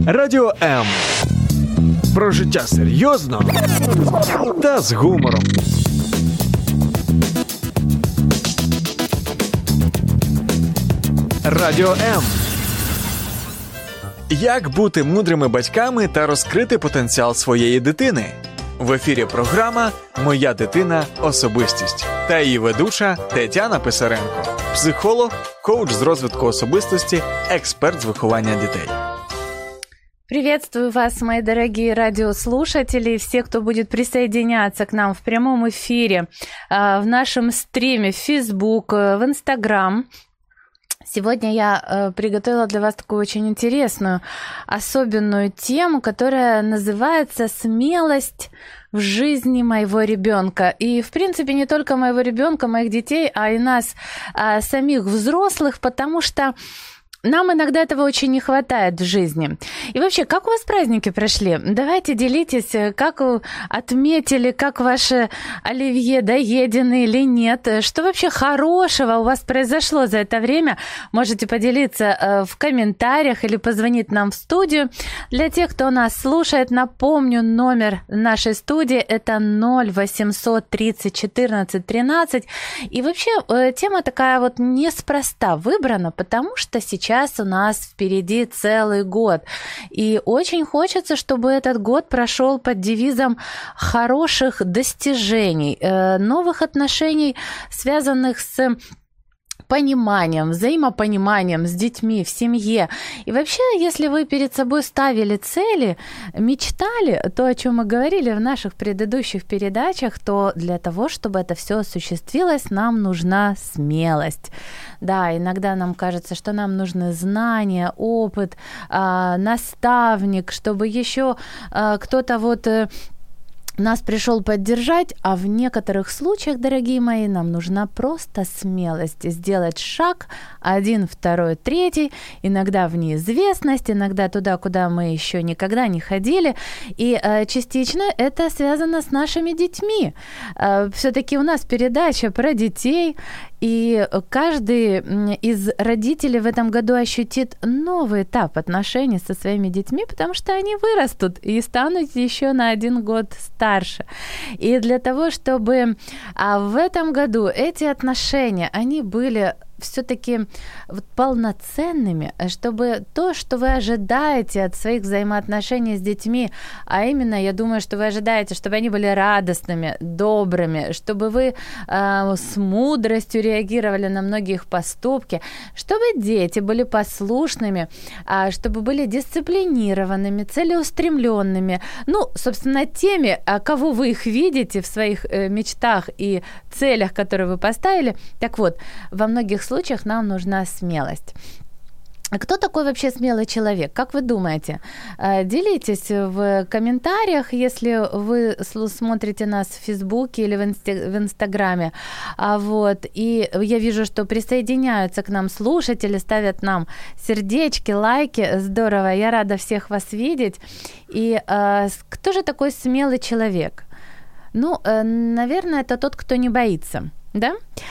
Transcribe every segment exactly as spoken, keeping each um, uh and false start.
Радіо М. Про життя серйозно та з гумором. Радіо М. Як бути мудрими батьками та розкрити потенціал своєї дитини? В ефірі програма «Моя дитина – особистість» та її ведуча Тетяна Писаренко, психолог, коуч з розвитку особистості, експерт з виховання дітей. Приветствую вас, мои дорогие радиослушатели, все, кто будет присоединяться к нам в прямом эфире, в нашем стриме в Facebook, в Instagram. Сегодня я приготовила для вас такую очень интересную, особенную тему, которая называется «Смелость в жизни моего ребенка». И, в принципе, не только моего ребенка, моих детей, а и нас а, самих взрослых, потому что нам иногда этого очень не хватает в жизни. И вообще, как у вас праздники прошли? Давайте делитесь, как отметили, как ваши оливье доедены или нет. Что вообще хорошего у вас произошло за это время? Можете поделиться в комментариях или позвонить нам в студию. Для тех, кто нас слушает, напомню, номер нашей студии – это ноль восемьсот тридцать четырнадцать тринадцать. И вообще, тема такая вот неспроста выбрана, потому что сейчас Сейчас у нас впереди целый год. И очень хочется, чтобы этот год прошел под девизом хороших достижений, новых отношений, связанных с пониманием, взаимопониманием с детьми в семье. И вообще, если вы перед собой ставили цели, мечтали, то, о чем мы говорили в наших предыдущих передачах, то для того, чтобы это все осуществилось, нам нужна смелость. Да, иногда нам кажется, что нам нужны знания, опыт, наставник, чтобы еще кто-то вот нас пришел поддержать, а в некоторых случаях, дорогие мои, нам нужна просто смелость сделать шаг, один, второй, третий, иногда в неизвестность, иногда туда, куда мы еще никогда не ходили, и э, частично это связано с нашими детьми. Э, все-таки у нас передача про детей, и каждый из родителей в этом году ощутит новый этап отношений со своими детьми, потому что они вырастут и станут еще на один год старше. И для того, чтобы а в этом году эти отношения, они были все-таки вот полноценными, чтобы то, что вы ожидаете от своих взаимоотношений с детьми, а именно, я думаю, что вы ожидаете, чтобы они были радостными, добрыми, чтобы вы э, с мудростью реагировали на многие их поступки, чтобы дети были послушными, э, чтобы были дисциплинированными, целеустремленными, ну, собственно, теми, кого вы их видите в своих э, мечтах и целях, которые вы поставили. Так вот, во многих случаях нам нужна смелость. Кто такой вообще смелый человек? Как вы думаете? Делитесь в комментариях, если вы смотрите нас в Фейсбуке или в, инст- в Инстаграме. Вот. И я вижу, что присоединяются к нам слушатели, ставят нам сердечки, лайки. Здорово, я рада всех вас видеть. И кто же такой смелый человек? Ну, наверное, это тот, кто не боится. Да?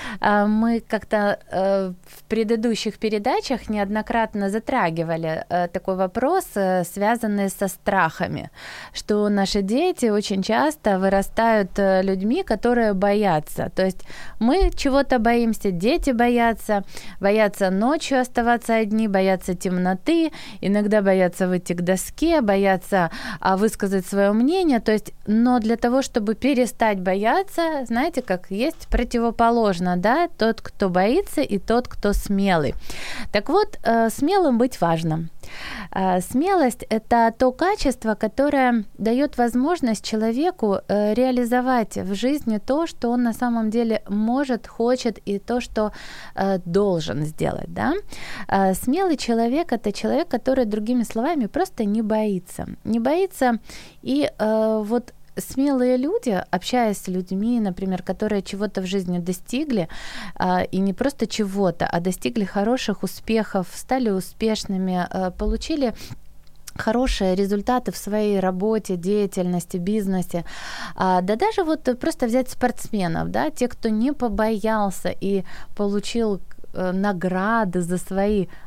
Мы как-то в предыдущих передачах неоднократно затрагивали такой вопрос, связанный со страхами, что наши дети очень часто вырастают людьми, которые боятся. То есть мы чего-то боимся, дети боятся, боятся ночью оставаться одни, боятся темноты, иногда боятся выйти к доске, боятся высказать свое мнение. То есть, но для того, чтобы перестать бояться, знаете, как есть противоположность, Положено, да, тот, кто боится, и тот, кто смелый. Так вот, смелым быть важно. Смелость – это то качество, которое дает возможность человеку реализовать в жизни то, что он на самом деле может, хочет, и то, что должен сделать, да. Смелый человек – это человек, который, другими словами, просто не боится. Не боится, и вот смелые люди, общаясь с людьми, например, которые чего-то в жизни достигли, и не просто чего-то, а достигли хороших успехов, стали успешными, получили хорошие результаты в своей работе, деятельности, бизнесе. Да даже вот просто взять спортсменов, да, те, кто не побоялся и получил награды за свои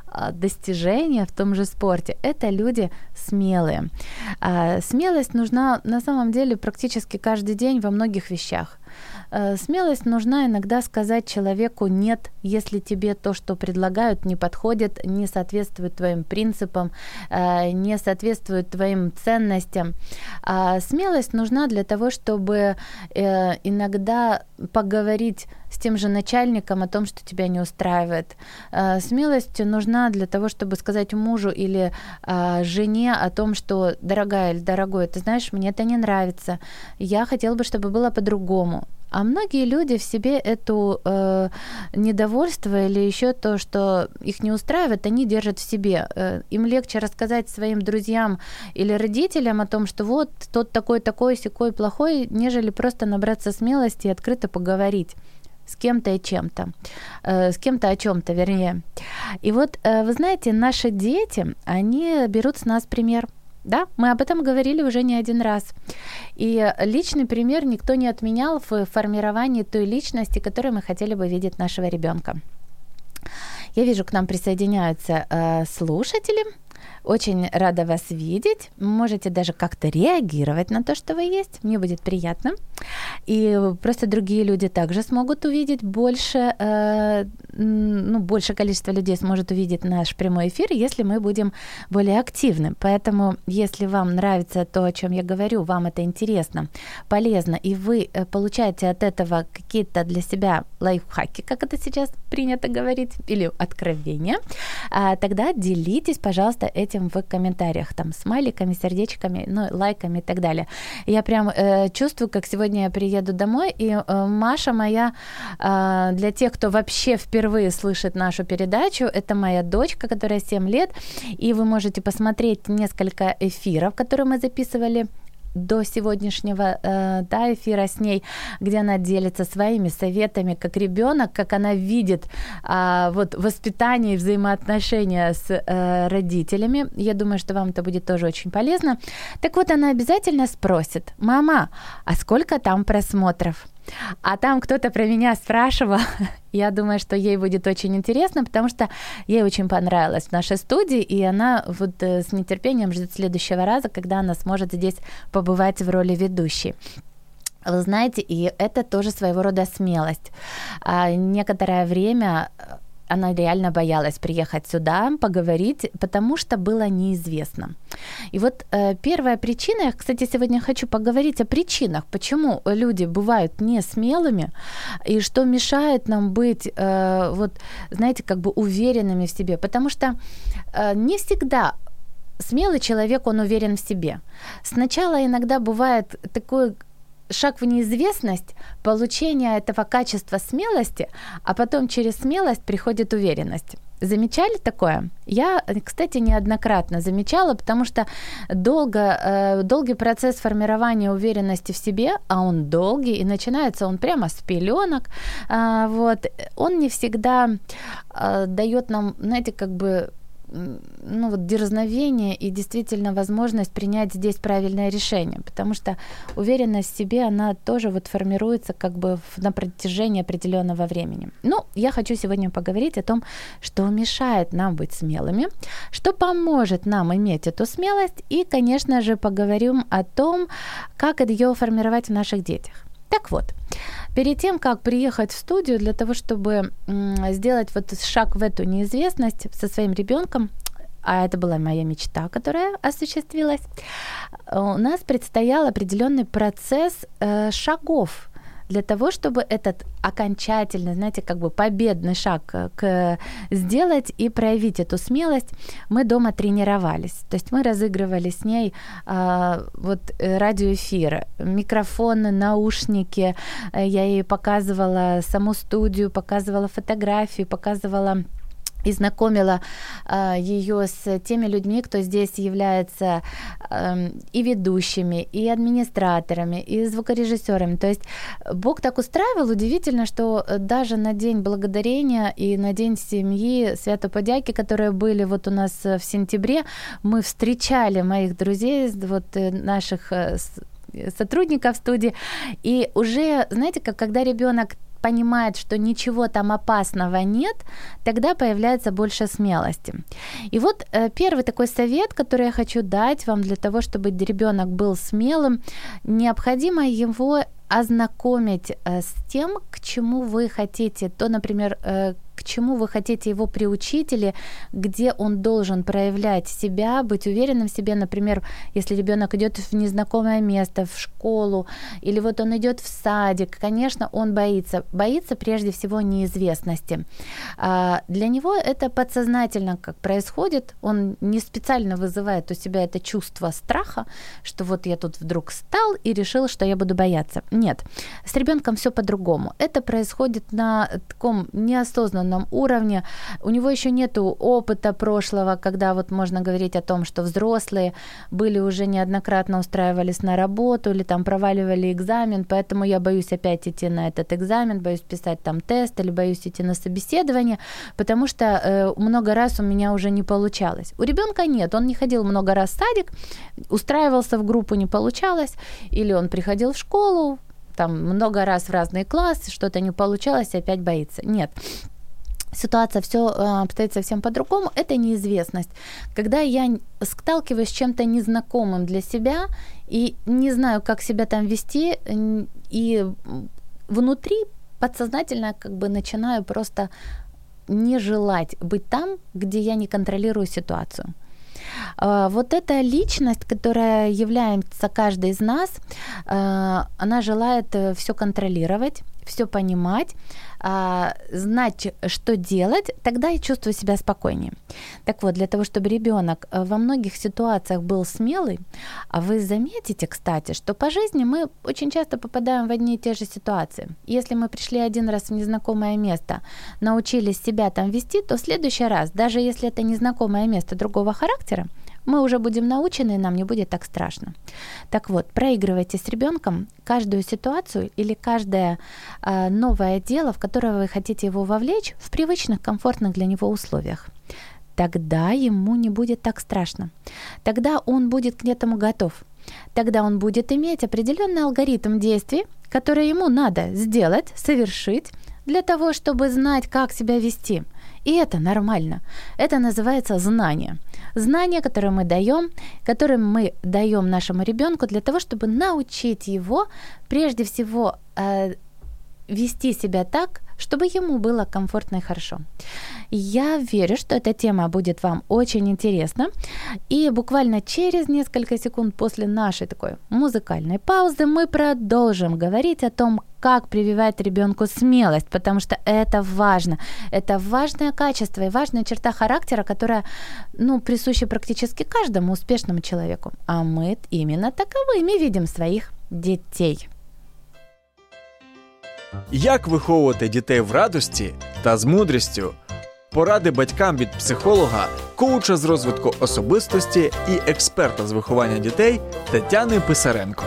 достижения в том же спорте, это люди смелые. Смелость нужна на самом деле практически каждый день во многих вещах. Смелость нужна иногда сказать человеку «нет», если тебе то, что предлагают, не подходит, не соответствует твоим принципам, не соответствует твоим ценностям. Смелость нужна для того, чтобы иногда поговорить с тем же начальником о том, что тебя не устраивает. Смелость нужна для того, чтобы сказать мужу или жене о том, что «дорогая или дорогой, ты знаешь, мне это не нравится, я хотела бы, чтобы было по-другому». А многие люди в себе это э, недовольство или еще то, что их не устраивает, они держат в себе. Э, им легче рассказать своим друзьям или родителям о том, что вот тот такой-такой, сякой, плохой, нежели просто набраться смелости и открыто поговорить с кем-то и чем-то, э, с кем-то о чем-то, вернее. И вот, э, вы знаете, наши дети, они берут с нас пример. Да, мы об этом говорили уже не один раз. И личный пример никто не отменял в формировании той личности, которую мы хотели бы видеть нашего ребенка. Я вижу, к нам присоединяются э, слушатели. Очень рада вас видеть. Можете даже как-то реагировать на то, что вы есть. Мне будет приятно. И просто другие люди также смогут увидеть больше, э, ну, большее количество людей сможет увидеть наш прямой эфир, если мы будем более активны. Поэтому, если вам нравится то, о чем я говорю, вам это интересно, полезно, и вы получаете от этого какие-то для себя лайфхаки, как это сейчас принято говорить, или откровения, тогда делитесь, пожалуйста, этим в комментариях, там, смайликами, сердечками, ну, лайками и так далее. Я прям э, чувствую, как сегодня я приеду домой, и э, Маша моя, э, для тех, кто вообще впервые слышит нашу передачу, это моя дочка, которая семь лет, и вы можете посмотреть несколько эфиров, которые мы записывали до сегодняшнего э, да, эфира с ней, где она делится своими советами, как ребенок, как она видит э, вот, воспитание и взаимоотношения с э, родителями. Я думаю, что вам это будет тоже очень полезно. Так вот, она обязательно спросит: «Мама, а сколько там просмотров?» А там кто-то про меня спрашивал. Я думаю, что ей будет очень интересно, потому что ей очень понравилось в нашей студии, и она вот с нетерпением ждет следующего раза, когда она сможет здесь побывать в роли ведущей. Вы знаете, и это тоже своего рода смелость. А некоторое время она реально боялась приехать сюда, поговорить, потому что было неизвестно. И вот э, первая причина, я, кстати, сегодня хочу поговорить о причинах, почему люди бывают не смелыми, и что мешает нам быть, э, вот, знаете, как бы уверенными в себе. Потому что э, не всегда смелый человек, он уверен в себе. Сначала иногда бывает такой шаг в неизвестность, получение этого качества смелости, а потом через смелость приходит уверенность. Замечали такое? Я, кстати, неоднократно замечала, потому что долго, э, долгий процесс формирования уверенности в себе, а он долгий, и начинается он прямо с пелёнок, э, вот, он не всегда э, даёт нам, знаете, как бы, ну, вот, дерзновение и действительно возможность принять здесь правильное решение, потому что уверенность в себе, она тоже вот формируется как бы на протяжении определенного времени. Ну, я хочу сегодня поговорить о том, что мешает нам быть смелыми, что поможет нам иметь эту смелость, и, конечно же, поговорим о том, как её формировать в наших детях. Так вот, перед тем, как приехать в студию для того, чтобы м, сделать вот шаг в эту неизвестность со своим ребенком, а это была моя мечта, которая осуществилась, у нас предстоял определенный процесс э, шагов для того, чтобы этот окончательный, знаете, как бы победный шаг к, сделать и проявить эту смелость, мы дома тренировались. То есть мы разыгрывали с ней а, вот радиоэфиры, микрофоны, наушники. Я ей показывала саму студию, показывала фотографии, показывала и знакомила э, её с теми людьми, кто здесь является э, и ведущими, и администраторами, и звукорежиссёрами. То есть Бог так устраивал, удивительно, что даже на День Благодарения и на День семьи Свято-Подяки, которые были вот у нас в сентябре, мы встречали моих друзей, вот наших сотрудников студии, и уже, знаете, как когда ребёнок понимает, что ничего там опасного нет, тогда появляется больше смелости. И вот первый такой совет, который я хочу дать вам для того, чтобы ребенок был смелым, необходимо его ознакомить с тем, к чему вы хотите, то, например, к чему вы хотите его приучить, или где он должен проявлять себя, быть уверенным в себе. Например, если ребенок идет в незнакомое место, в школу, или вот он идет в садик, конечно, он боится. Боится прежде всего неизвестности. Для него это подсознательно как происходит, он не специально вызывает у себя это чувство страха, что вот я тут вдруг встал и решил, что я буду бояться. Нет, с ребенком все по-другому. Это происходит на таком неосознанном уровне. У него еще нету опыта прошлого, когда вот можно говорить о том, что взрослые были уже неоднократно устраивались на работу или там проваливали экзамен, поэтому я боюсь опять идти на этот экзамен, боюсь писать там тест или боюсь идти на собеседование, потому что э, много раз у меня уже не получалось. У ребенка нет, он не ходил много раз в садик, устраивался в группу, не получалось, или он приходил в школу, там много раз в разные классы, что-то не получалось, опять боится. Нет. Ситуация все обстоит совсем по-другому. Это неизвестность. Когда я сталкиваюсь с чем-то незнакомым для себя и не знаю, как себя там вести, и внутри подсознательно как бы начинаю просто не желать быть там, где я не контролирую ситуацию. Вот эта личность, которая является каждой из нас, она желает все контролировать, все понимать, знать, что делать, тогда я чувствую себя спокойнее. Так вот, для того, чтобы ребенок во многих ситуациях был смелый, а вы заметите, кстати, что по жизни мы очень часто попадаем в одни и те же ситуации. Если мы пришли один раз в незнакомое место, научились себя там вести, то в следующий раз, даже если это незнакомое место другого характера, мы уже будем научены, и нам не будет так страшно. Так вот, проигрывайте с ребенком каждую ситуацию или каждое э, новое дело, в которое вы хотите его вовлечь, в привычных, комфортных для него условиях. Тогда ему не будет так страшно. Тогда он будет к этому готов. Тогда он будет иметь определенный алгоритм действий, который ему надо сделать, совершить, для того, чтобы знать, как себя вести. И это нормально. Это называется знание. Знание, которое мы даем, которое мы даем нашему ребенку для того, чтобы научить его прежде всего э, вести себя так, чтобы ему было комфортно и хорошо. Я верю, что эта тема будет вам очень интересна. И буквально через несколько секунд после нашей такой музыкальной паузы мы продолжим говорить о том, как прививать ребенку смелость, потому что это важно. Это важное качество и важная черта характера, которая, ну, присуща практически каждому успешному человеку. А мы именно таковыми видим своих дітей. Як виховувати дітей в радості та з мудрістю? Поради батькам від психолога, коуча з розвитку особистості і експерта з виховання дітей Тетяни Писаренко.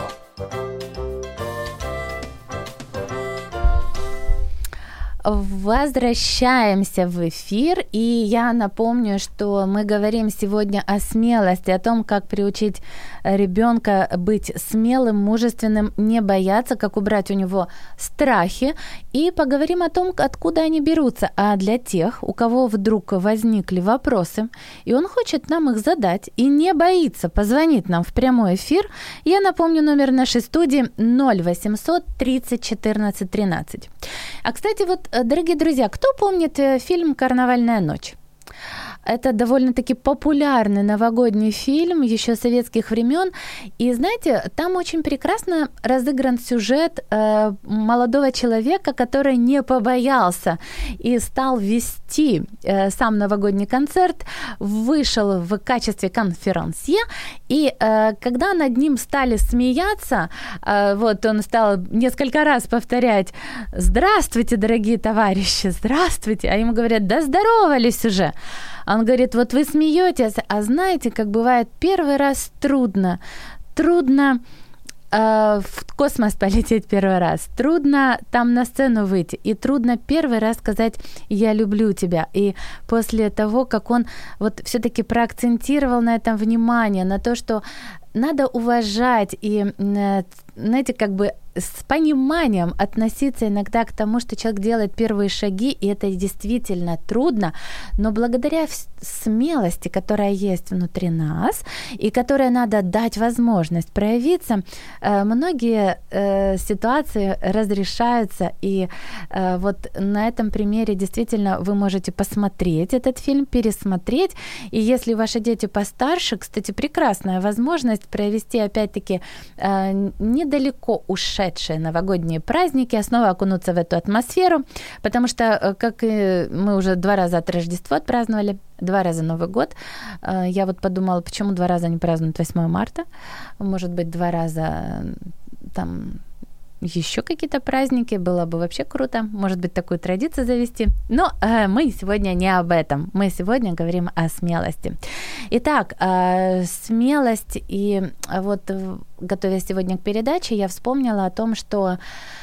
Возвращаемся в эфир, и я напомню, что мы говорим сегодня о смелости, о том, как приучить ребенка быть смелым, мужественным, не бояться, как убрать у него страхи, и поговорим о том, откуда они берутся. А для тех, у кого вдруг возникли вопросы, и он хочет нам их задать, и не боится позвонить нам в прямой эфир, я напомню номер нашей студии ноль восемьсот тридцать четырнадцать тринадцать. А, кстати, вот, дорогие друзья, кто помнит фильм «Карнавальная ночь»? Это довольно-таки популярный новогодний фильм еще советских времен. И знаете, там очень прекрасно разыгран сюжет э, молодого человека, который не побоялся и стал вести э, сам новогодний концерт, вышел в качестве конферансье. И э, когда над ним стали смеяться, э, вот он стал несколько раз повторять: «Здравствуйте, дорогие товарищи, здравствуйте!» А ему говорят: «Да здоровались уже!» Он говорит: вот вы смеетесь, а знаете, как бывает первый раз трудно, трудно э, в космос полететь первый раз, трудно там на сцену выйти, и трудно первый раз сказать «я люблю тебя». И после того, как он вот все-таки проакцентировал на этом внимание, на то, что надо уважать и, знаете, как бы с пониманием относиться иногда к тому, что человек делает первые шаги, и это действительно трудно, но благодаря смелости, которая есть внутри нас, и которой надо дать возможность проявиться, многие ситуации разрешаются, и вот на этом примере действительно вы можете посмотреть этот фильм, пересмотреть, и если ваши дети постарше, кстати, прекрасная возможность провести, опять-таки, недалеко ушедшие новогодние праздники, снова окунуться в эту атмосферу, потому что, как и мы уже два раза от Рождества отпраздновали, два раза Новый год, я вот подумала, почему два раза не празднуют восьмое марта, может быть, два раза там еще какие-то праздники, было бы вообще круто, может быть, такую традицию завести. Но э, мы сегодня не об этом, мы сегодня говорим о смелости. Итак, э, смелость, и вот, готовясь сегодня к передаче, я вспомнила о том, что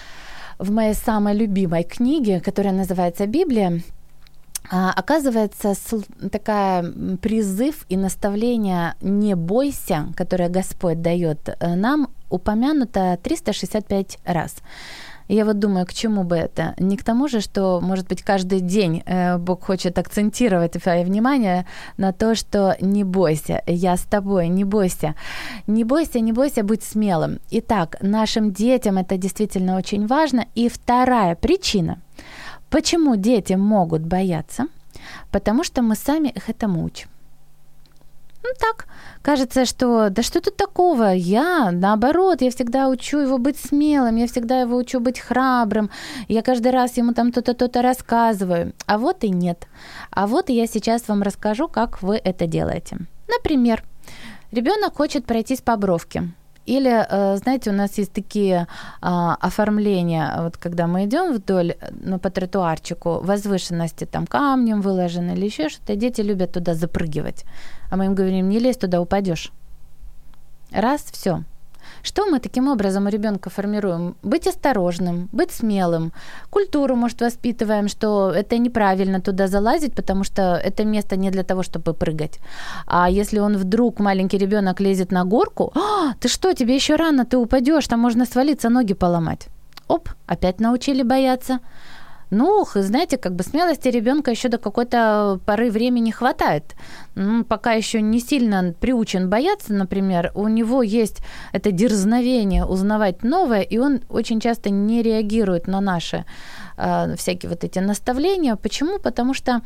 в моей самой любимой книге, которая называется «Библия», оказывается, такая призыв и наставление «не бойся», которое Господь дает нам, упомянуто триста шестьдесят пять раз. Я вот думаю, к чему бы это? Не к тому же, что, может быть, каждый день Бог хочет акцентировать твое внимание на то, что не бойся, я с тобой, не бойся. Не бойся, не бойся, будь смелым. Итак, нашим детям это действительно очень важно. И вторая причина, почему дети могут бояться, потому что мы сами их этому учим. Ну так, кажется, что да что тут такого, я, наоборот, я всегда учу его быть смелым, я всегда его учу быть храбрым, я каждый раз ему там то-то, то-то рассказываю, а вот и нет. А вот я сейчас вам расскажу, как вы это делаете. Например, ребенок хочет пройтись по бровке. Или, знаете, у нас есть такие а, оформления, вот когда мы идем вдоль, ну, по тротуарчику, возвышенности, там камнем выложены или еще что-то, дети любят туда запрыгивать. А мы им говорим, не лезь туда, упадешь. Раз, все. Что мы таким образом у ребенка формируем? Быть осторожным, быть смелым. Культуру, может, воспитываем, что это неправильно туда залазить, потому что это место не для того, чтобы прыгать. А если он вдруг, маленький ребенок, лезет на горку, а, ты что, тебе еще рано, ты упадешь, там можно свалиться, ноги поломать. Оп, опять научили бояться. Ну, знаете, как бы смелости ребенка еще до какой-то поры времени хватает. Ну, пока еще не сильно приучен бояться, например, у него есть это дерзновение узнавать новое, и он очень часто не реагирует на наши э, всякие вот эти наставления. Почему? Потому что,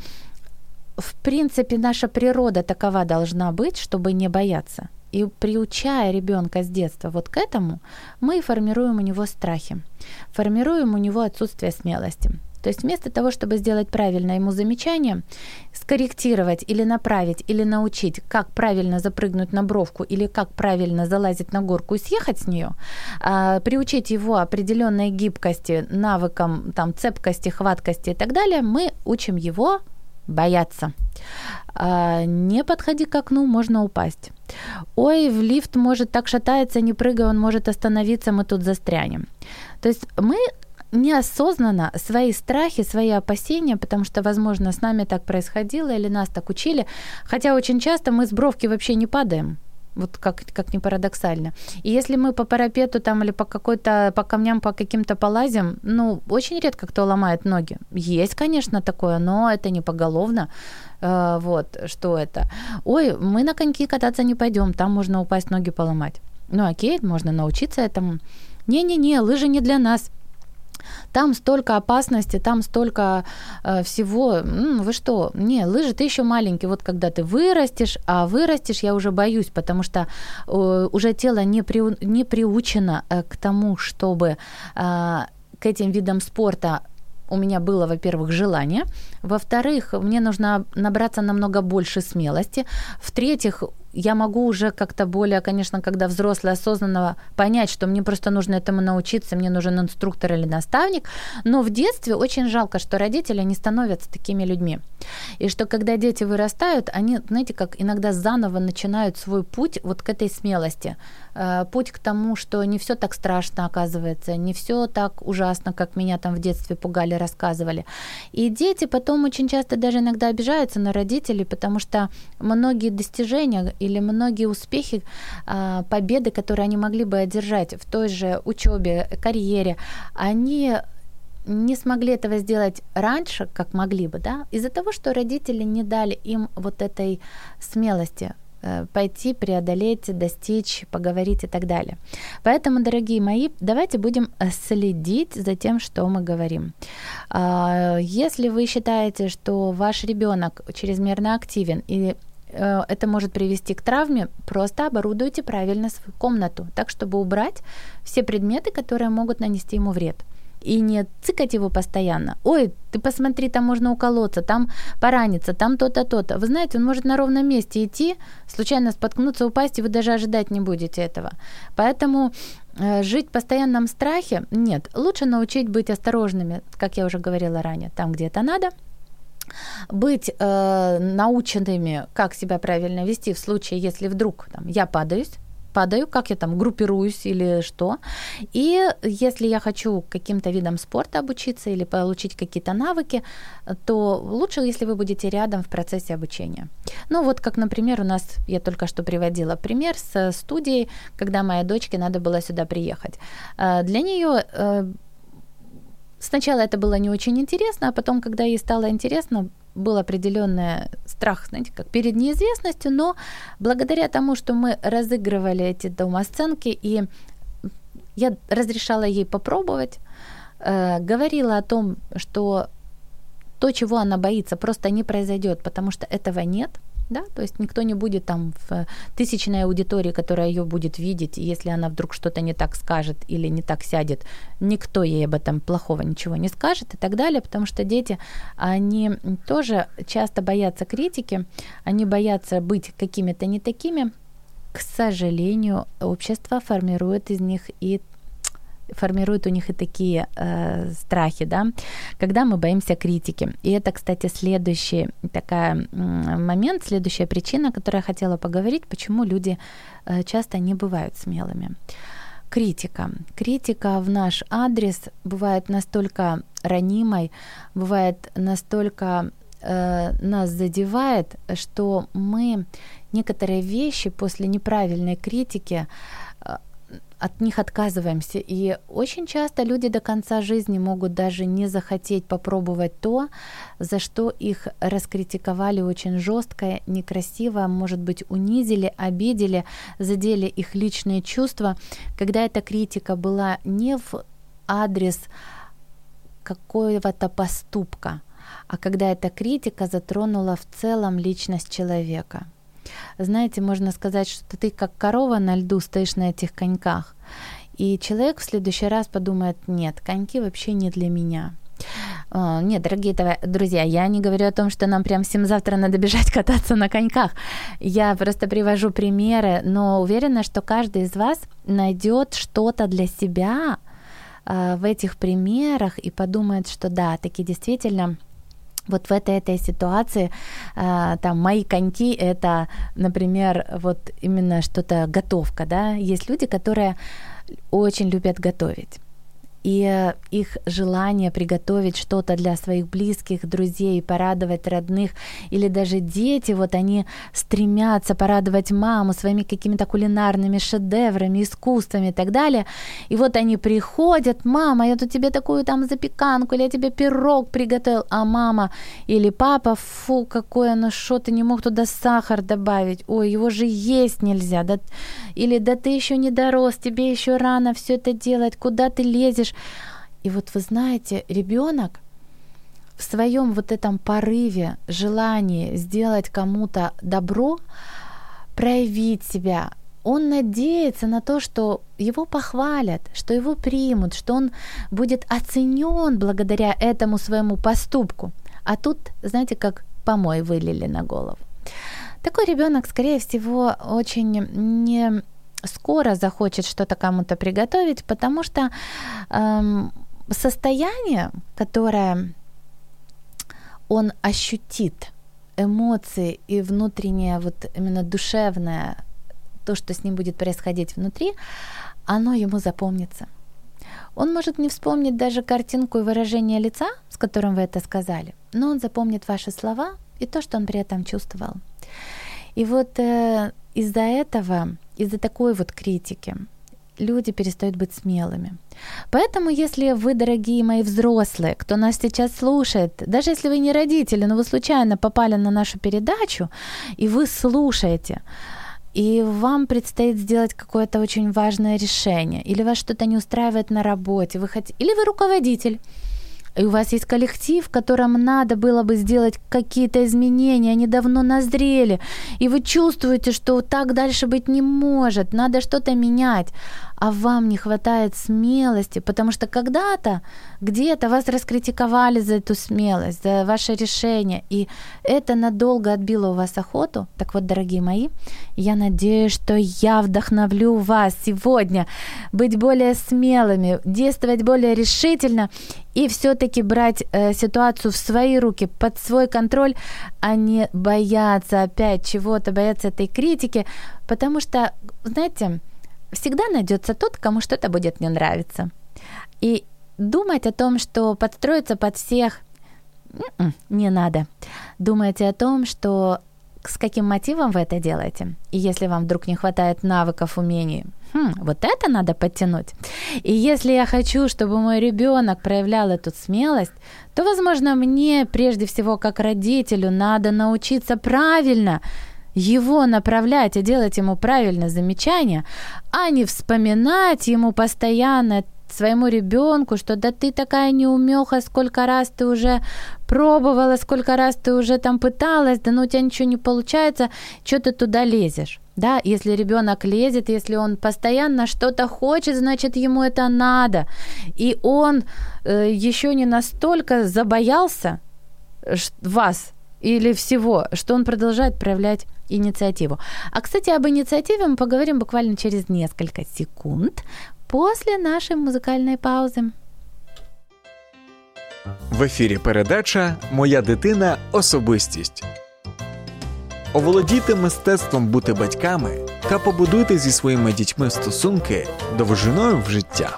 в принципе, наша природа такова должна быть, чтобы не бояться. И приучая ребенка с детства вот к этому, мы формируем у него страхи, формируем у него отсутствие смелости. То есть вместо того, чтобы сделать правильное ему замечание, скорректировать или направить, или научить, как правильно запрыгнуть на бровку или как правильно залазить на горку и съехать с нее, а, приучить его определенной гибкости, навыкам, там, цепкости, хваткости и так далее, мы учим его бояться. А, не подходи к окну, можно упасть. Ой, в лифт может так шатается, не прыгай, он может остановиться, мы тут застрянем. То есть мы неосознанно свои страхи, свои опасения, потому что, возможно, с нами так происходило или нас так учили, хотя очень часто мы с бровки вообще не падаем, вот как, как ни парадоксально. И если мы по парапету там или по какой-то, по камням, по каким-то полазим, ну, очень редко кто ломает ноги. Есть, конечно, такое, но это не поголовно. Э, вот, что это? Ой, мы на коньки кататься не пойдем, там можно упасть, ноги поломать. Ну, окей, можно научиться этому. Не-не-не, лыжи не для нас. Там столько опасности, там столько э, всего. М, вы что? Не, лыжи, ты еще маленький. Вот когда ты вырастешь, а вырастешь, я уже боюсь, потому что э, уже тело не, при, не приучено э, к тому, чтобы э, к этим видам спорта у меня было, во-первых, желание. Во-вторых, мне нужно набраться намного больше смелости. В-третьих, я могу уже как-то более, конечно, когда взрослый, осознанно понять, что мне просто нужно этому научиться, мне нужен инструктор или наставник. Но в детстве очень жалко, что родители не становятся такими людьми. И что когда дети вырастают, они, знаете, как иногда заново начинают свой путь вот к этой смелости. Путь к тому, что не все так страшно, оказывается, не все так ужасно, как меня там в детстве пугали, рассказывали. И дети потом очень часто даже иногда обижаются на родителей, потому что многие достижения или многие успехи, победы, которые они могли бы одержать в той же учебе, карьере, они не смогли этого сделать раньше, как могли бы, да, из-за того, что родители не дали им вот этой смелости пойти, преодолеть, достичь, поговорить и так далее. Поэтому, дорогие мои, давайте будем следить за тем, что мы говорим. Если вы считаете, что ваш ребенок чрезмерно активен и это может привести к травме, просто оборудуйте правильно свою комнату, так, чтобы убрать все предметы, которые могут нанести ему вред. И не цикать его постоянно. Ой, ты посмотри, там можно уколоться, там пораниться, там то-то, то-то. Вы знаете, он может на ровном месте идти, случайно споткнуться, упасть, и вы даже ожидать не будете этого. Поэтому э, жить в постоянном страхе нет. Лучше научить быть осторожными, как я уже говорила ранее, там, где это надо. Быть э, наученными, как себя правильно вести в случае, если вдруг там, я падаюсь, падаю, как я там группируюсь или что. И если я хочу каким-то видом спорта обучиться или получить какие-то навыки, то лучше, если вы будете рядом в процессе обучения. Ну вот как, например, у нас, я только что приводила пример с студией, когда моей дочке надо было сюда приехать. Для нее сначала это было не очень интересно, а потом, когда ей стало интересно, был определенный страх, знаете, как перед неизвестностью, но благодаря тому, что мы разыгрывали эти домосценки, и я разрешала ей попробовать, э, говорила о том, что то, чего она боится, просто не произойдет, потому что этого нет, да, то есть никто не будет там в тысячной аудитории, которая ее будет видеть, и если она вдруг что-то не так скажет или не так сядет, никто ей об этом плохого ничего не скажет и так далее, потому что дети, они тоже часто боятся критики, они боятся быть какими-то не такими. К сожалению, общество формирует из них и формирует у них и такие э, страхи, да, когда мы боимся критики. И это, кстати, следующий такой момент, следующая причина, о которой я хотела поговорить, почему люди э, часто не бывают смелыми. Критика. Критика в наш адрес бывает настолько ранимой, бывает настолько э, нас задевает, что мы некоторые вещи после неправильной критики э, от них отказываемся. И очень часто люди до конца жизни могут даже не захотеть попробовать то, за что их раскритиковали очень жестко, некрасиво, может быть, унизили, обидели, задели их личные чувства, когда эта критика была не в адрес какого-то поступка, а когда эта критика затронула в целом личность человека. Знаете, можно сказать, что ты как корова на льду стоишь на этих коньках, и человек в следующий раз подумает: нет, коньки вообще не для меня. О, нет, дорогие друзья, я не говорю о том, что нам прям всем завтра надо бежать кататься на коньках. Я просто привожу примеры, но уверена, что каждый из вас найдет что-то для себя э, в этих примерах и подумает, что да, таки действительно, вот в этой, этой ситуации э, там мои коньки — это, например, вот именно что-то готовка, да. Есть люди, которые очень любят готовить. И их желание приготовить что-то для своих близких, друзей, порадовать родных, или даже дети, вот они стремятся порадовать маму своими какими-то кулинарными шедеврами, искусствами и так далее. И вот они приходят: мама, я тут тебе такую там запеканку, или я тебе пирог приготовил, а мама или папа: фу, какое оно, что ты не мог туда сахар добавить, ой, его же есть нельзя, да? Или да ты еще не дорос, тебе еще рано все это делать, куда ты лезешь? И вот вы знаете, ребенок в своем вот этом порыве, желании сделать кому-то добро, проявить себя, он надеется на то, что его похвалят, что его примут, что он будет оценен благодаря этому своему поступку. А тут, знаете, как помой вылили на голову. Такой ребенок, скорее всего, очень не скоро захочет что-то кому-то приготовить, потому что эм, состояние, которое он ощутит, эмоции и внутреннее, вот именно душевное, то, что с ним будет происходить внутри, оно ему запомнится. Он может не вспомнить даже картинку и выражение лица, с которым вы это сказали, но он запомнит ваши слова и то, что он при этом чувствовал. И вот э, из-за этого, из-за такой вот критики люди перестают быть смелыми. Поэтому, если вы, дорогие мои взрослые, кто нас сейчас слушает, даже если вы не родители, но вы случайно попали на нашу передачу, и вы слушаете, и вам предстоит сделать какое-то очень важное решение, или вас что-то не устраивает на работе, вы хотите, или вы руководитель, и у вас есть коллектив, в котором надо было бы сделать какие-то изменения, они давно назрели, и вы чувствуете, что так дальше быть не может, надо что-то менять, а вам не хватает смелости, потому что когда-то где-то вас раскритиковали за эту смелость, за ваше решение, и это надолго отбило у вас охоту. Так вот, дорогие мои, я надеюсь, что я вдохновлю вас сегодня быть более смелыми, действовать более решительно и все-таки брать э, ситуацию в свои руки, под свой контроль, а не бояться опять чего-то, бояться этой критики, потому что, знаете, всегда найдется тот, кому что-то будет не нравиться. И думать о том, что подстроиться под всех, не надо. Думайте о том, что с каким мотивом вы это делаете. И если вам вдруг не хватает навыков, умений, хм, вот это надо подтянуть. И если я хочу, чтобы мой ребенок проявлял эту смелость, то, возможно, мне прежде всего, как родителю, надо научиться правильно его направлять и делать ему правильно замечания, а не вспоминать ему постоянно, своему ребенку, что да ты такая неумеха, сколько раз ты уже пробовала, сколько раз ты уже там пыталась, да ну у тебя ничего не получается, что ты туда лезешь. Да, если ребенок лезет, если он постоянно что-то хочет, значит, ему это надо. И он э, еще не настолько забоялся вас или всего, что он продолжает проявлять инициативу. А, кстати, об инициативе мы поговорим буквально через несколько секунд после нашей музикальної паузи. В ефірі передача «Моя дитина – особистість». Оволодійте мистецтвом бути батьками та побудуйте зі своїми дітьми стосунки довжиною в життя.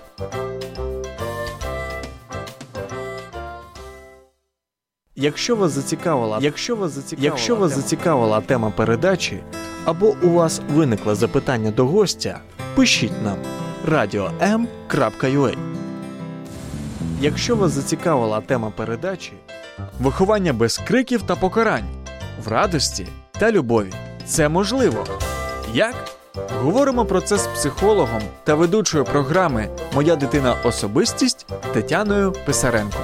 Якщо вас зацікавила, якщо вас зацікавила, якщо вас зацікавила тема передачі або у вас виникло запитання до гостя, пишіть нам радіо ем крапка ю а. Якщо вас зацікавила тема передачі «Виховання без криків та покарань, в радості та любові. Це можливо». Як? Говоримо про це з психологом та ведучою програми «Моя дитина – особистість» Тетяною Писаренко.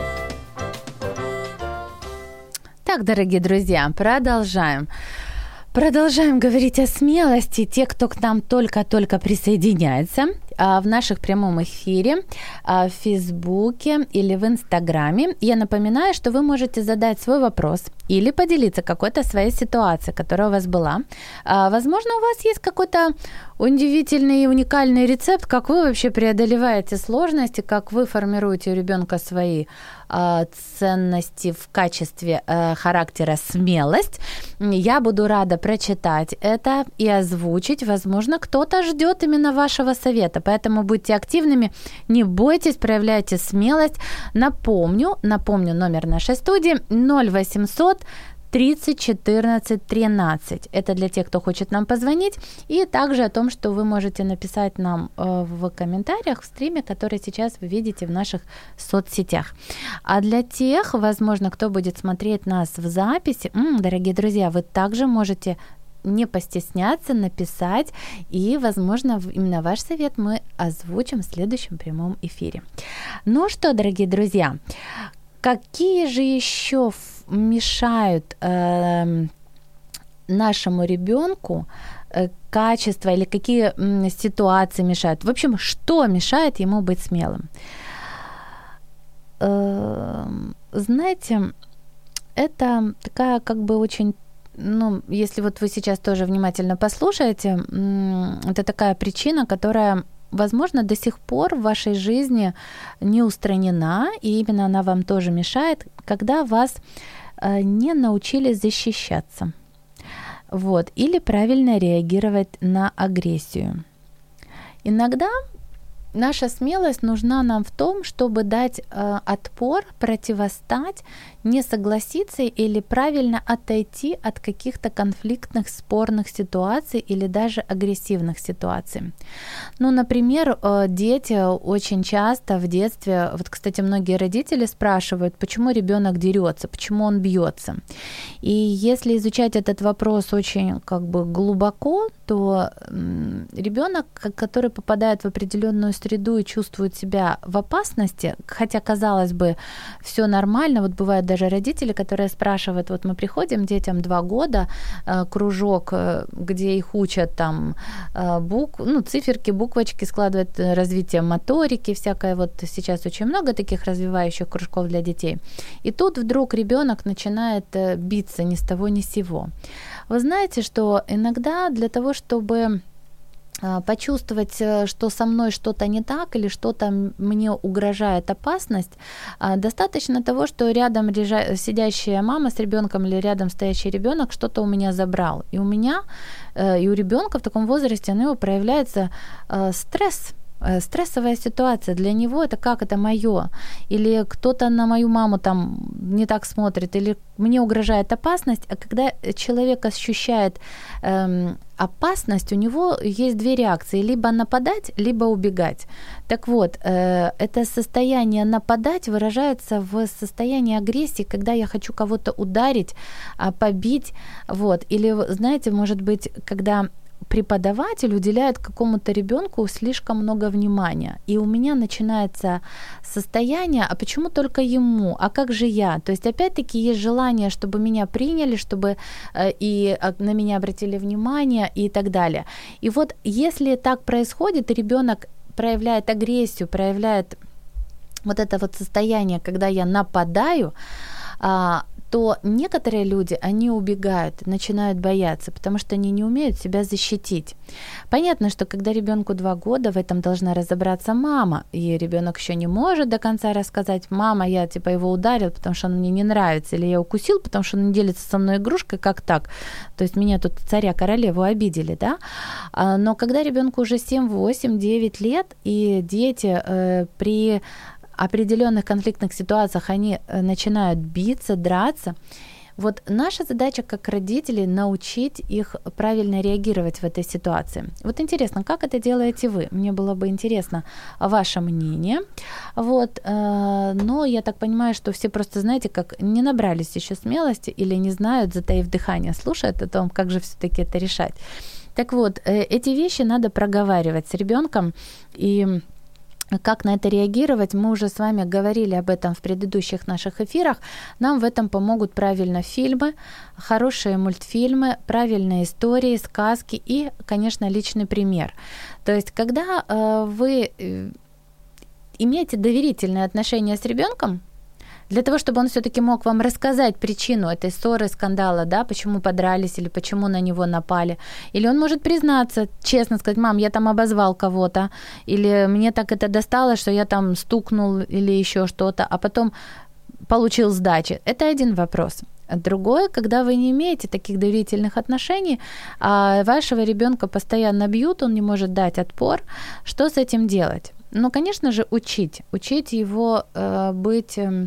Так, дорогие друзья, продолжаем. Продолжаем говорить о смелости. Те, кто к нам только-только присоединяется, в наших прямом эфире, в Фейсбуке или в Инстаграме. Я напоминаю, что вы можете задать свой вопрос или поделиться какой-то своей ситуацией, которая у вас была. Возможно, у вас есть какой-то удивительный и уникальный рецепт, как вы вообще преодолеваете сложности, как вы формируете у ребенка свои ценности в качестве характера смелость. Я буду рада прочитать это и озвучить. Возможно, кто-то ждет именно вашего совета, поэтому будьте активными, не бойтесь, проявляйте смелость. Напомню, напомню номер нашей студии ноль восемьсот тридцать четырнадцать тринадцать. Это для тех, кто хочет нам позвонить. И также о том, что вы можете написать нам в комментариях в стриме, который сейчас вы видите в наших соцсетях. А для тех, возможно, кто будет смотреть нас в записи, м-м, дорогие друзья, вы также можете не постесняться написать, и, возможно, именно ваш совет мы озвучим в следующем прямом эфире. Ну что, дорогие друзья, какие же еще мешают э, нашему ребенку э, качества или какие э, ситуации мешают? В общем, что мешает ему быть смелым? Э, знаете, это такая как бы очень, ну, если вот вы сейчас тоже внимательно послушаете, это такая причина, которая, возможно, до сих пор в вашей жизни не устранена, и именно она вам тоже мешает, когда вас не научились защищаться, вот, или правильно реагировать на агрессию. Иногда наша смелость нужна нам в том, чтобы дать э, отпор, противостать не согласиться или правильно отойти от каких-то конфликтных, спорных ситуаций или даже агрессивных ситуаций. Ну, например, дети очень часто в детстве, вот, кстати, многие родители спрашивают, почему ребенок дерется, почему он бьется. И если изучать этот вопрос очень как бы глубоко, то ребенок, который попадает в определенную среду и чувствует себя в опасности, хотя, казалось бы, все нормально, вот бывают даже родители, которые спрашивают, вот мы приходим, детям два года, кружок, где их учат там букв, ну, циферки, буквочки, складывают развитие моторики, всякое, вот сейчас очень много таких развивающих кружков для детей. И тут вдруг ребенок начинает биться ни с того ни с сего. Вы знаете, что иногда для того, чтобы почувствовать, что со мной что-то не так или что-то мне угрожает опасность, достаточно того, что рядом сидящая мама с ребенком или рядом стоящий ребенок что-то у меня забрал. И у меня, и у ребенка в таком возрасте у него проявляется стресс. Стрессовая ситуация для него, это как это моё, или кто-то на мою маму там не так смотрит, или мне угрожает опасность, а когда человек ощущает эм, опасность, у него есть две реакции, либо нападать, либо убегать. Так вот, э, это состояние нападать выражается в состоянии агрессии, когда я хочу кого-то ударить, побить, вот, или, знаете, может быть, когда преподаватель уделяет какому-то ребенку слишком много внимания, и у меня начинается состояние, а почему только ему, а как же я? То есть опять-таки есть желание, чтобы меня приняли, чтобы э, и на меня обратили внимание и так далее. И вот если так происходит, и ребенок проявляет агрессию, проявляет вот это вот состояние, когда я нападаю, э, то некоторые люди, они убегают, начинают бояться, потому что они не умеют себя защитить. Понятно, что когда ребенку два года, в этом должна разобраться мама, и ребенок еще не может до конца рассказать: мама, я типа его ударил, потому что он мне не нравится, или я укусил, потому что он не делится со мной игрушкой, как так? То есть меня тут царя-королеву обидели, да? Но когда ребенку уже семь, восемь, девять лет, и дети э, при определенных конфликтных ситуациях они начинают биться, драться. Вот наша задача как родителей научить их правильно реагировать в этой ситуации. Вот интересно, как это делаете вы? Мне было бы интересно ваше мнение. Вот, но я так понимаю, что все просто, знаете, как не набрались еще смелости или не знают, затаив дыхание, слушают о том, как же все-таки это решать. Так вот, эти вещи надо проговаривать с ребенком, и как на это реагировать, мы уже с вами говорили об этом в предыдущих наших эфирах. Нам в этом помогут правильно фильмы, хорошие мультфильмы, правильные истории, сказки и, конечно, личный пример. То есть, когда э, вы имеете доверительные отношения с ребенком, для того, чтобы он все-таки мог вам рассказать причину этой ссоры, скандала, да, почему подрались или почему на него напали. Или он может признаться, честно сказать: мам, я там обозвал кого-то, или мне так это достало, что я там стукнул или еще что-то, а потом получил сдачи. Это один вопрос. Другое, когда вы не имеете таких доверительных отношений, а вашего ребенка постоянно бьют, он не может дать отпор, что с этим делать? Ну, конечно же, учить. Учить его э, быть э,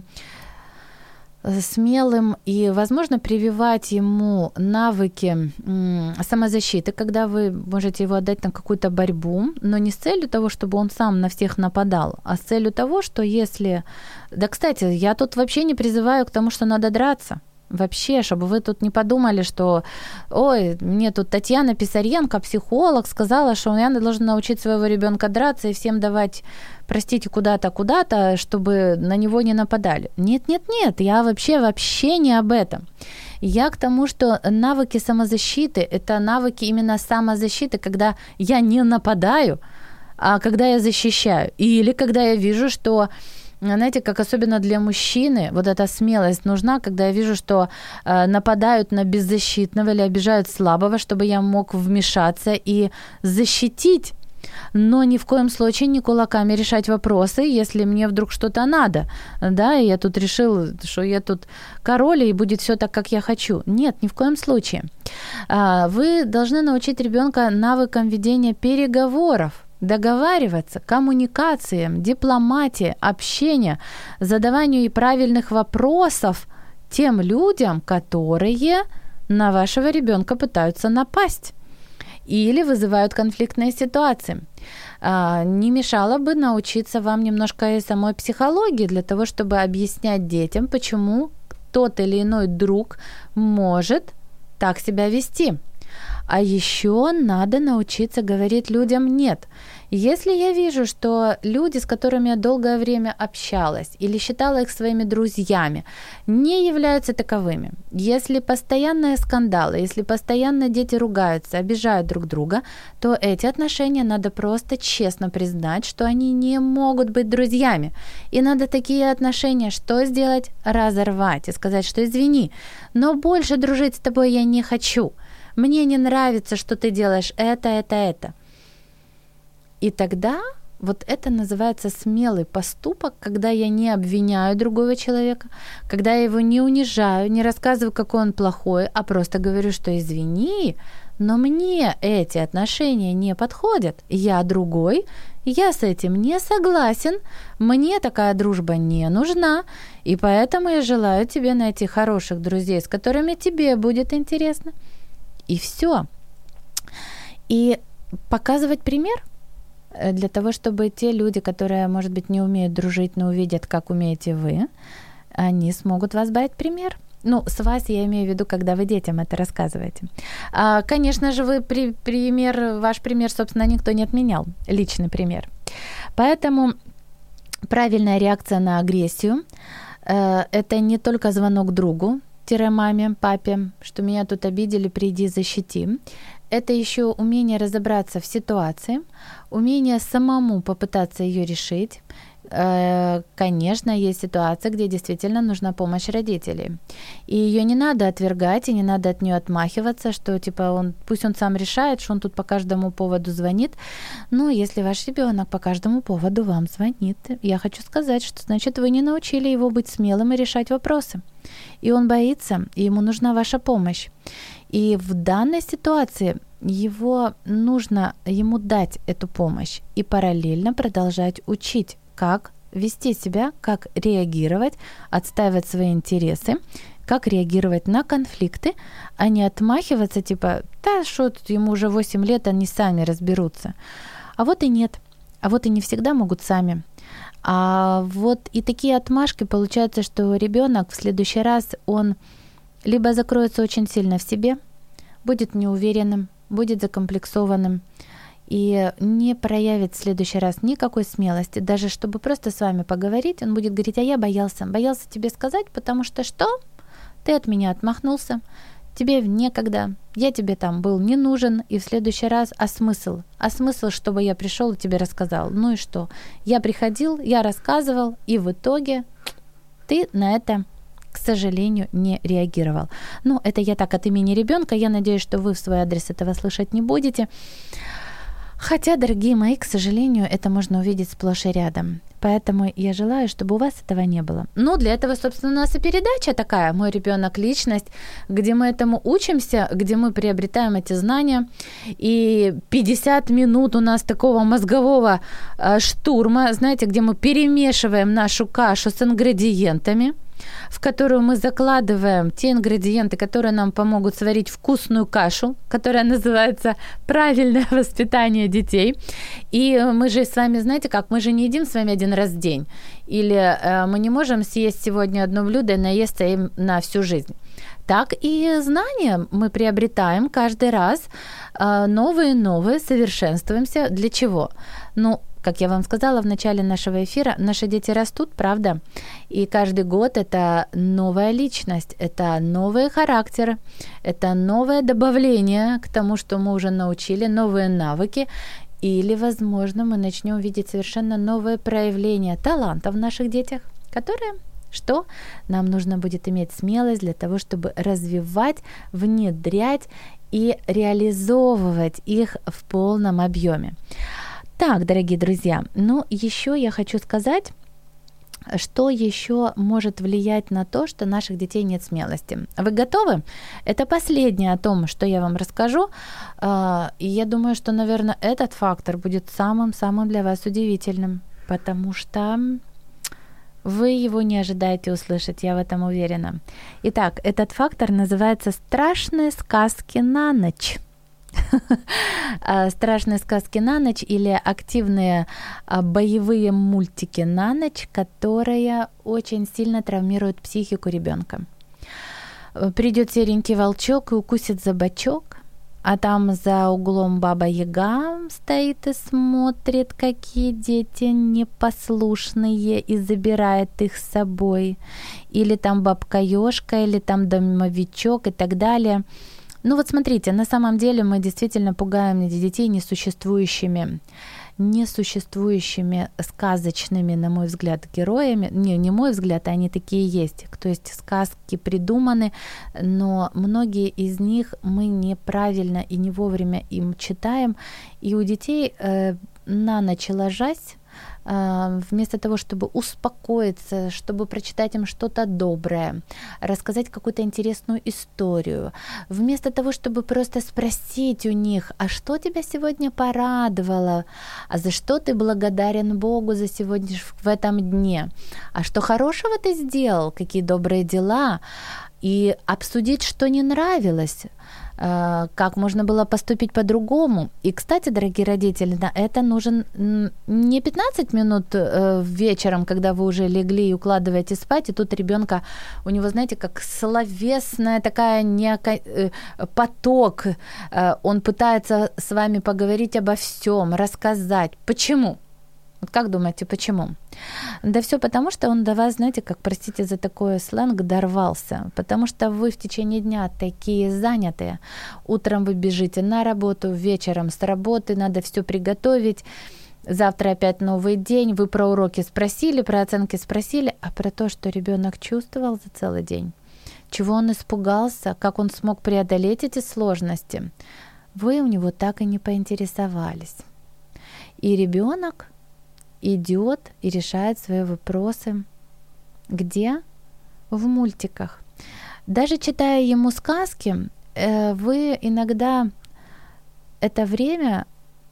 смелым и, возможно, прививать ему навыки э, самозащиты, когда вы можете его отдать на какую-то борьбу, но не с целью того, чтобы он сам на всех нападал, а с целью того, что если... Да, кстати, я тут вообще не призываю к тому, что надо драться. Вообще, чтобы вы тут не подумали, что ой, мне тут Татьяна Писаренко, психолог, сказала, что я должна научить своего ребенка драться и всем давать, простите, куда-то, куда-то, чтобы на него не нападали. Нет, нет, нет, я вообще, вообще не об этом. Я к тому, что навыки самозащиты – это навыки именно самозащиты, когда я не нападаю, а когда я защищаю. Или когда я вижу, что... Знаете, как особенно для мужчины, вот эта смелость нужна, когда я вижу, что э, нападают на беззащитного или обижают слабого, чтобы я мог вмешаться и защитить, но ни в коем случае не кулаками решать вопросы, если мне вдруг что-то надо, да, и я тут решил, что я тут король, и будет все так, как я хочу. Нет, ни в коем случае. Э, вы должны научить ребенка навыкам ведения переговоров, договариваться, коммуникациям, дипломатии, общению, задаванию правильных вопросов тем людям, которые на вашего ребенка пытаются напасть или вызывают конфликтные ситуации. Не мешало бы научиться вам немножко и самой психологии для того, чтобы объяснять детям, почему тот или иной друг может так себя вести. А еще надо научиться говорить людям «нет». Если я вижу, что люди, с которыми я долгое время общалась или считала их своими друзьями, не являются таковыми, если постоянные скандалы, если постоянно дети ругаются, обижают друг друга, то эти отношения надо просто честно признать, что они не могут быть друзьями. И надо такие отношения что сделать? Разорвать и сказать, что извини, но больше дружить с тобой я не хочу. Мне не нравится, что ты делаешь это, это, это. И тогда вот это называется смелый поступок, когда я не обвиняю другого человека, когда я его не унижаю, не рассказываю, какой он плохой, а просто говорю, что извини, но мне эти отношения не подходят. Я другой, я с этим не согласен, мне такая дружба не нужна, и поэтому я желаю тебе найти хороших друзей, с которыми тебе будет интересно. И все. И показывать пример для того, чтобы те люди, которые, может быть, не умеют дружить, но увидят, как умеете вы, они смогут вас брать пример. Ну, с вас я имею в виду, когда вы детям это рассказываете. А, конечно же, вы при, пример, ваш пример, собственно, никто не отменял, личный пример. Поэтому правильная реакция на агрессию э, – это не только звонок другу, маме, папе, что меня тут обидели, приди, защити. Это еще умение разобраться в ситуации, умение самому попытаться ее решить. Конечно, есть ситуация, где действительно нужна помощь родителей. И ее не надо отвергать, и не надо от нее отмахиваться, что типа он, пусть он сам решает, что он тут по каждому поводу звонит. Но если ваш ребенок по каждому поводу вам звонит, я хочу сказать, что значит вы не научили его быть смелым и решать вопросы. И он боится, и ему нужна ваша помощь. И в данной ситуации его нужно ему дать эту помощь и параллельно продолжать учить, как вести себя, как реагировать, отстаивать свои интересы, как реагировать на конфликты, а не отмахиваться типа «да что тут, ему уже восемь лет, они сами разберутся». А вот и нет, а вот и не всегда могут сами. А вот и такие отмашки, получается, что ребенок в следующий раз, он либо закроется очень сильно в себе, будет неуверенным, будет закомплексованным, и не проявит в следующий раз никакой смелости, даже чтобы просто с вами поговорить, он будет говорить: а я боялся, боялся тебе сказать, потому что что? Ты от меня отмахнулся, тебе некогда, я тебе там был не нужен, и в следующий раз, а смысл? А смысл, чтобы я пришел и тебе рассказал? Ну и что? Я приходил, я рассказывал, и в итоге ты на это, к сожалению, не реагировал. Ну, это я так от имени ребенка, я надеюсь, что вы в свой адрес этого слышать не будете. Хотя, дорогие мои, к сожалению, это можно увидеть сплошь и рядом. Поэтому я желаю, чтобы у вас этого не было. Ну, для этого, собственно, у нас и передача такая «Мой ребенок. Личность», где мы этому учимся, где мы приобретаем эти знания. И пятьдесят минут у нас такого мозгового э, штурма, знаете, где мы перемешиваем нашу кашу с ингредиентами, в которую мы закладываем те ингредиенты, которые нам помогут сварить вкусную кашу, которая называется «Правильное воспитание детей». И мы же с вами, знаете как, мы же не едим с вами один раз в день. Или э, мы не можем съесть сегодня одно блюдо и наесться им на всю жизнь. Так и знания мы приобретаем каждый раз, э, новые и новые, совершенствуемся. Для чего? Ну, как я вам сказала в начале нашего эфира, наши дети растут, правда? И каждый год это новая личность, это новый характер, это новое добавление к тому, что мы уже научили, новые навыки. Или, возможно, мы начнем видеть совершенно новые проявления таланта в наших детях, которые, что нам нужно будет иметь смелость для того, чтобы развивать, внедрять и реализовывать их в полном объеме. Так, дорогие друзья, ну еще я хочу сказать, что еще может влиять на то, что наших детей нет смелости. Вы готовы? Это последнее о том, что я вам расскажу. И я думаю, что, наверное, этот фактор будет самым-самым для вас удивительным, потому что Вы его не ожидаете услышать, я в этом уверена. Итак, этот фактор называется «страшные сказки на ночь». Страшные сказки на ночь или активные боевые мультики на ночь, которые очень сильно травмируют психику ребенка. Придет серенький волчок и укусит за бочок, а там за углом баба Яга стоит и смотрит, какие дети непослушные, и забирает их с собой. Или там бабка Ёшка, или там домовичок и так далее. Ну вот смотрите, на самом деле мы действительно пугаем детей несуществующими, несуществующими сказочными, на мой взгляд, героями. Не, не мой взгляд, а они такие есть. То есть сказки придуманы, но многие из них мы неправильно и не вовремя им читаем. И у детей э, на ночь ложась, вместо того, чтобы успокоиться, чтобы прочитать им что-то доброе, рассказать какую-то интересную историю, вместо того, чтобы просто спросить у них, а что тебя сегодня порадовало, а за что ты благодарен Богу за сегодня в этом дне, а что хорошего ты сделал, какие добрые дела, и обсудить, что не нравилось, как можно было поступить по-другому. И, кстати, дорогие родители, на это нужен не пятнадцать минут вечером, когда вы уже легли и укладываете спать, и тут ребенка, у него, знаете, как словесная такая некая поток, он пытается с вами поговорить обо всем, рассказать. Почему? Вот как думаете, почему? Да все потому, что он до вас, знаете, как, простите за такой сленг, дорвался. Потому что вы в течение дня такие занятые. Утром вы бежите на работу, вечером с работы, надо все приготовить. Завтра опять новый день. Вы про уроки спросили, про оценки спросили, а про то, что ребенок чувствовал за целый день, чего он испугался, как он смог преодолеть эти сложности, вы у него так и не поинтересовались. И ребенок идет и решает свои вопросы. Где? В мультиках. Даже читая ему сказки, вы иногда это время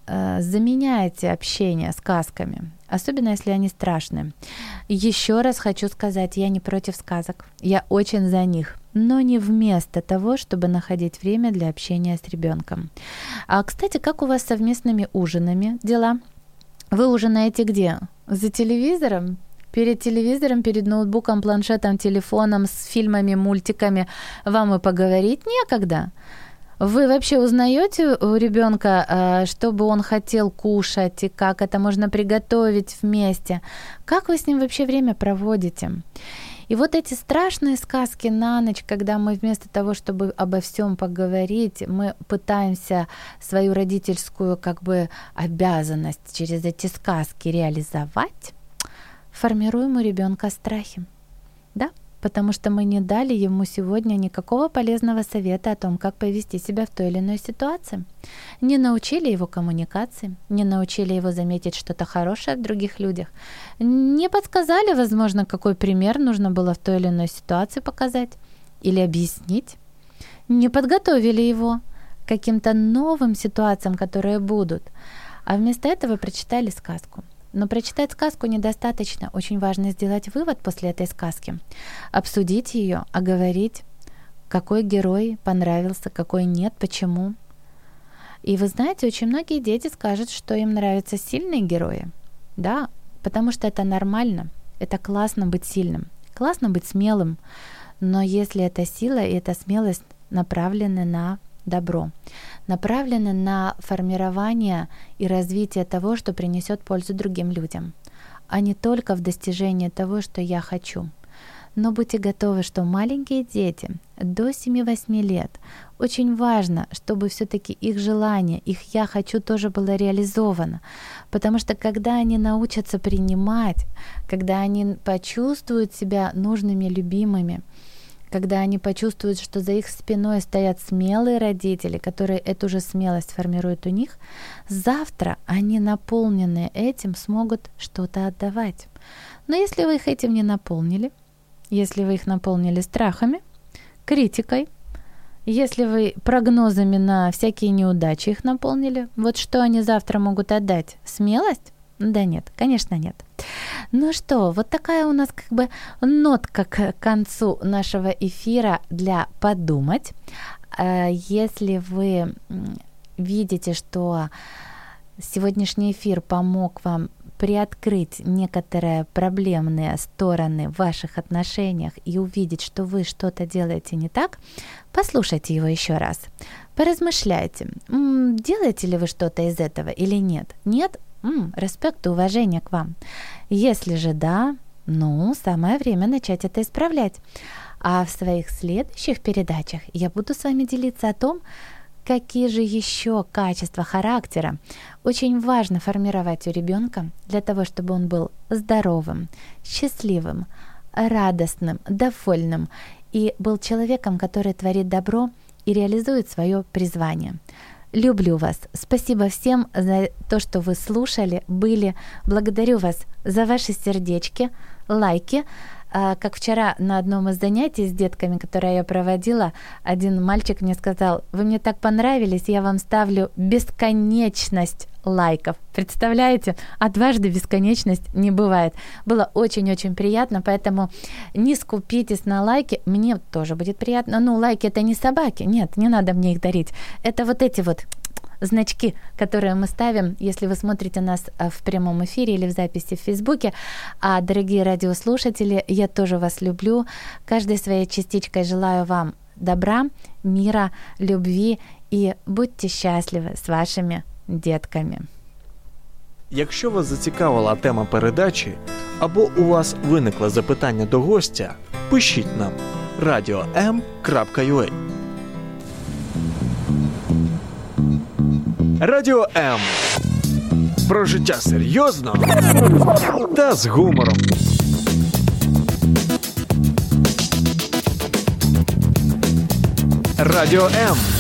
заменяете общение сказками, особенно если они страшные. Еще раз хочу сказать, я не против сказок, я очень за них, но не вместо того, чтобы находить время для общения с ребенком. А, кстати, как у вас с совместными ужинами дела? Вы ужинаете где? За телевизором? Перед телевизором, перед ноутбуком, планшетом, телефоном, с фильмами, мультиками вам и поговорить некогда. Вы вообще узнаете у ребенка, что бы он хотел кушать и как это можно приготовить вместе? Как вы с ним вообще время проводите? И вот эти страшные сказки на ночь, когда мы вместо того, чтобы обо всем поговорить, мы пытаемся свою родительскую как бы обязанность через эти сказки реализовать, формируем у ребенка страхи. Да? Потому что мы не дали ему сегодня никакого полезного совета о том, как повести себя в той или иной ситуации. Не научили его коммуникации, не научили его заметить что-то хорошее в других людях, не подсказали, возможно, какой пример нужно было в той или иной ситуации показать или объяснить, не подготовили его к каким-то новым ситуациям, которые будут, а вместо этого прочитали сказку. Но прочитать сказку недостаточно. Очень важно сделать вывод после этой сказки, обсудить ее, оговорить, какой герой понравился, какой нет, почему. И вы знаете, очень многие дети скажут, что им нравятся сильные герои. Да, потому что это нормально, это классно быть сильным, классно быть смелым. Но если эта сила и эта смелость направлены на добро, направлены на формирование и развитие того, что принесет пользу другим людям, а не только в достижении того, что я хочу. Но будьте готовы, что маленькие дети до семи-восьми лет очень важно, чтобы все-таки их желание, их «я хочу» тоже было реализовано. Потому что когда они научатся принимать, когда они почувствуют себя нужными, любимыми, когда они почувствуют, что за их спиной стоят смелые родители, которые эту же смелость формируют у них, завтра они, наполненные этим, смогут что-то отдавать. Но если вы их этим не наполнили, если вы их наполнили страхами, критикой, если вы прогнозами на всякие неудачи их наполнили, вот что они завтра могут отдать? Смелость? Да нет, конечно нет. Ну что, вот такая у нас как бы нотка к концу нашего эфира для подумать. Если вы видите, что сегодняшний эфир помог вам приоткрыть некоторые проблемные стороны в ваших отношениях и увидеть, что вы что-то делаете не так, послушайте его еще раз. Поразмышляйте, делаете ли вы что-то из этого или нет. Нет? М-м, респект и уважение к вам. Если же да, ну, самое время начать это исправлять. А в своих следующих передачах я буду с вами делиться о том, какие же еще качества характера очень важно формировать у ребенка для того, чтобы он был здоровым, счастливым, радостным, довольным и был человеком, который творит добро и реализует свое призвание. Люблю вас. Спасибо всем за то, что вы слушали, были. Благодарю вас за ваши сердечки, лайки. Как вчера на одном из занятий с детками, которое я проводила, один мальчик мне сказал: вы мне так понравились, я вам ставлю бесконечность лайков. Представляете? А дважды бесконечность не бывает. Было очень-очень приятно, поэтому не скупитесь на лайки. Мне тоже будет приятно. Ну, лайки — это не собаки. Нет, не надо мне их дарить. Это вот эти вот значки, которые мы ставим, если вы смотрите нас в прямом эфире или в записи в Фейсбуке. А, дорогие радиослушатели, я тоже вас люблю. Каждой своей частичкой желаю вам добра, мира, любви и будьте счастливы з вашими дітками. Якщо вас зацікавила тема передачі або у вас виникло запитання до гостя, пишіть нам радіо ем крапка ю а. Радіо М. Про життя серйозно та з гумором. Радіо М.